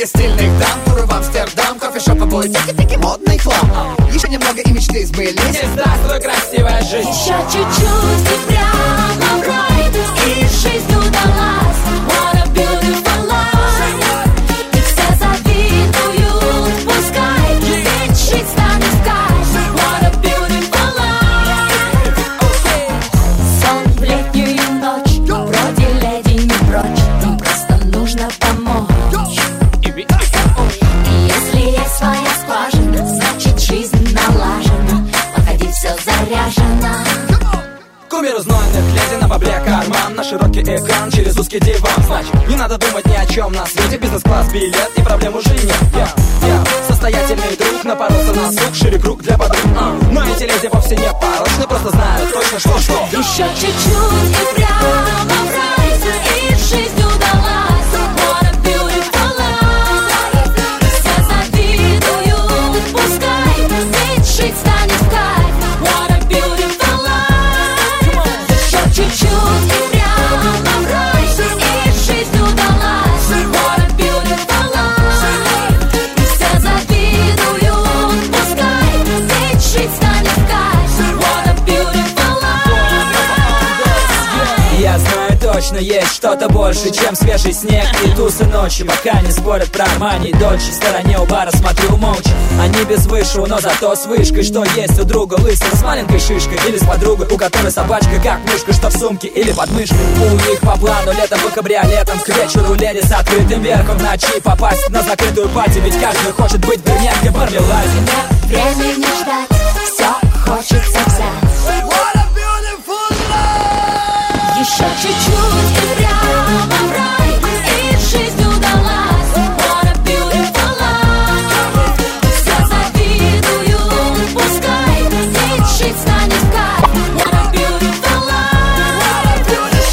много стильных дам, туры в Амстердам, кофешоп, обои, тики-тики, модный хлам. Еще немного и мечты сбылись. Здравствуй, красивая жизнь. Еще чуть-чуть и прямо в рай, и жизнь удалась. What a beautiful life. И все завидуют, пускай, ведь жить станет в кайф. What a beautiful life. Сон в летнюю ночь, вроде леди не прочь, им просто нужно помочь. И если есть своя скважина, значит жизнь налажена, походи, все заряжено. Кумир знойных леди на бабле карман, на широкий экран через узкий диван. Значит, не надо думать ни о чем на свете, бизнес-класс, билет и проблем уже нет. Я состоятельный друг, напоролся на сук, шире круг для подруг. Но эти леди вовсе не порочны, просто знают точно, что. Еще чуть-чуть и прямо в рай, и жизнь удалась. What a beautiful life. Все завидуют, пускай, ведь жить станет в кайф. What a beautiful life. Еще чуть-чуть и прямо в рай, и жизнь удалась. What a beautiful life. Все завидуют, пускай, ведь жить станет в кайф. What a beautiful life. Я знаю точно, есть что-то больше, чем свежий снег и тусы ночи. Пока не спорят про Армани и Дольче, в стороне у бара смотрю молча. Они без высшего, но зато с вышкой. Что есть у друга лысый с маленькой шишкой, или с подругой, у которой собачка как мышка, что в сумке или под мышкой. У них по плану летом по кабриолетам, к вечеру леди с открытым верхом, в ночи попасть на закрытую пати, ведь каждый хочет быть брюнеткой в мармеладе. Времени ждать.